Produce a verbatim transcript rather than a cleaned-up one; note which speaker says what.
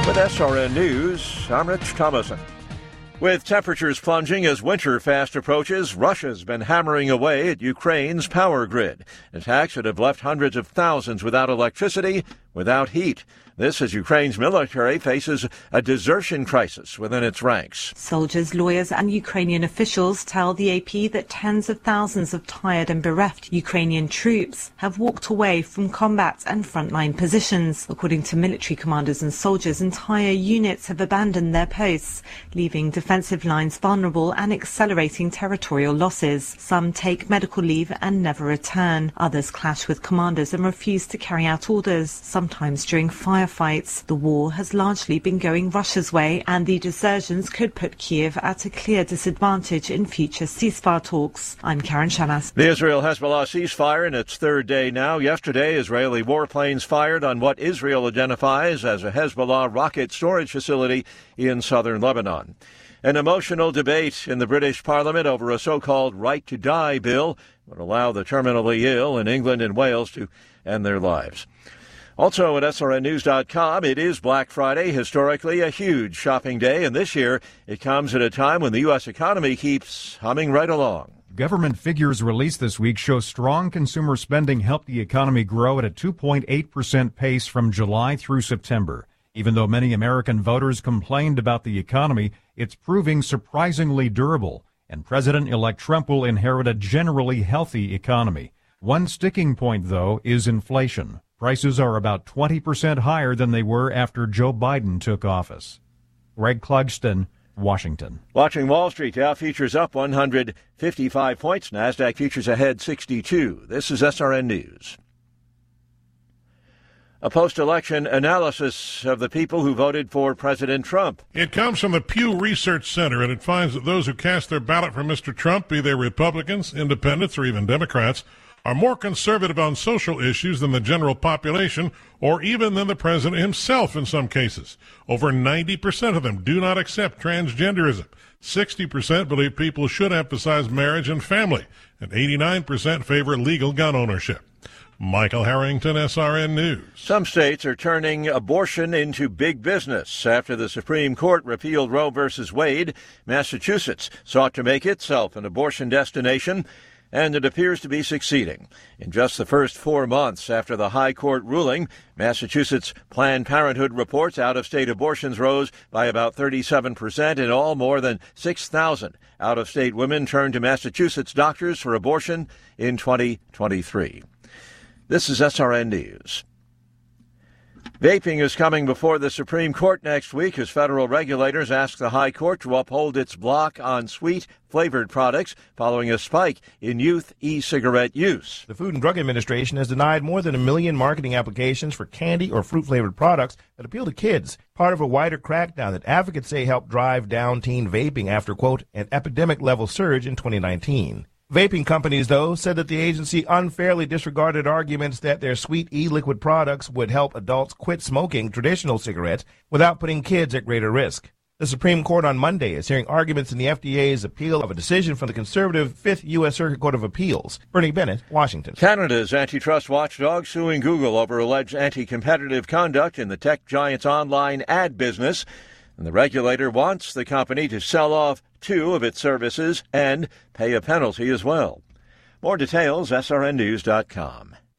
Speaker 1: With S R N News, I'm Rich Thomason. With temperatures plunging as winter fast approaches, Russia's been hammering away at Ukraine's power grid. Attacks that have left hundreds of thousands without electricity, without heat. This as Ukraine's military faces a desertion crisis within its ranks.
Speaker 2: Soldiers, lawyers and Ukrainian officials tell the A P that tens of thousands of tired and bereft Ukrainian troops have walked away from combat and frontline positions. According to military commanders and soldiers, entire units have abandoned their posts, leaving defensive lines vulnerable and accelerating territorial losses. Some take medical leave and never return. Others clash with commanders and refuse to carry out orders, sometimes during firefights. The war has largely been going Russia's way, and the desertions could put Kiev at a clear disadvantage in future ceasefire talks. I'm Karen Shamas.
Speaker 1: The Israel-Hezbollah ceasefire in its third day now. Yesterday, Israeli warplanes fired on what Israel identifies as a Hezbollah rocket storage facility in southern Lebanon. An emotional debate in the British Parliament over a so-called right to die bill would allow the terminally ill in England and Wales to end their lives. Also at S R N news dot com, it is Black Friday, historically a huge shopping day, and this year it comes at a time when the U S economy keeps humming right along.
Speaker 3: Government figures released this week show strong consumer spending helped the economy grow at a two point eight percent pace from July through September. Even though many American voters complained about the economy, it's proving surprisingly durable, and President-elect Trump will inherit a generally healthy economy. One sticking point, though, is inflation. Prices are about twenty percent higher than they were after Joe Biden took office. Greg Clugston, Washington.
Speaker 1: Watching Wall Street, Dow futures up one hundred fifty-five points. NASDAQ futures ahead sixty-two. This is S R N News. A post-election analysis of the people who voted for President Trump.
Speaker 4: It comes from the Pew Research Center, and it finds that those who cast their ballot for Mister Trump, be they Republicans, Independents, or even Democrats, are more conservative on social issues than the general population, or even than the president himself in some cases. Over ninety percent of them do not accept transgenderism. sixty percent believe people should emphasize marriage and family, and eighty-nine percent favor legal gun ownership. Michael Harrington, S R N News.
Speaker 1: Some states are turning abortion into big business. After the Supreme Court repealed Roe v. Wade, Massachusetts sought to make itself an abortion destination, and it appears to be succeeding. In just the first four months after the high court ruling, Massachusetts Planned Parenthood reports out-of-state abortions rose by about thirty-seven percent. In all, more than six thousand out-of-state women turned to Massachusetts doctors for abortion in twenty twenty-three. This is S R N News. Vaping is coming before the Supreme Court next week as federal regulators ask the High Court to uphold its block on sweet, flavored products following a spike in youth e-cigarette use.
Speaker 5: The Food and Drug Administration has denied more than a million marketing applications for candy or fruit-flavored products that appeal to kids, part of a wider crackdown that advocates say helped drive down teen vaping after, quote, an epidemic-level surge in twenty nineteen. Vaping companies, though, said that the agency unfairly disregarded arguments that their sweet e-liquid products would help adults quit smoking traditional cigarettes without putting kids at greater risk. The Supreme Court on Monday is hearing arguments in the F D A's appeal of a decision from the conservative Fifth U S. Circuit Court of Appeals. Bernie Bennett, Washington.
Speaker 1: Canada's antitrust watchdog suing Google over alleged anti-competitive conduct in the tech giant's online ad business. And the regulator wants the company to sell off two of its services and pay a penalty as well. More details, S R N news dot com.